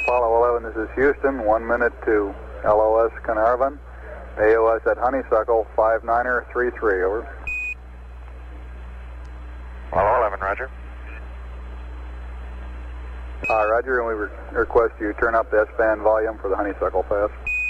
Apollo 11, this is Houston, 1 minute to LOS Carnarvon, AOS at Honeysuckle, 59er33, over. Apollo 11, roger. Roger, and we request you turn up the S-band volume for the Honeysuckle pass.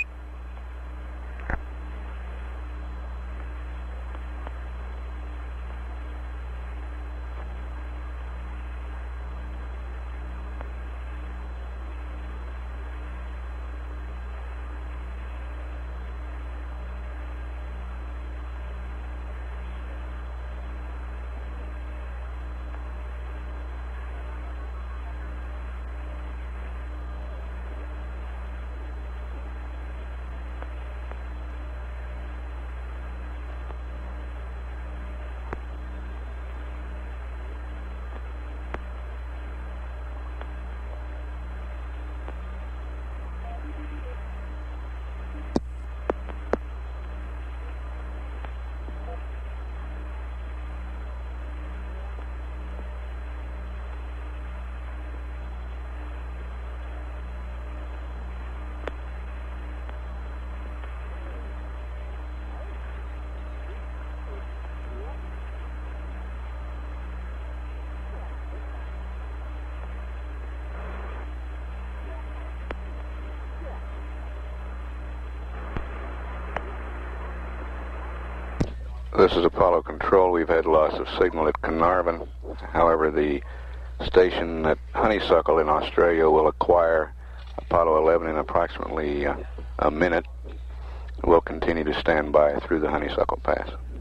This is Apollo Control. We've had loss of signal at Carnarvon. However, the station at Honeysuckle in Australia will acquire Apollo 11 in approximately a minute. We'll continue to stand by through the Honeysuckle pass.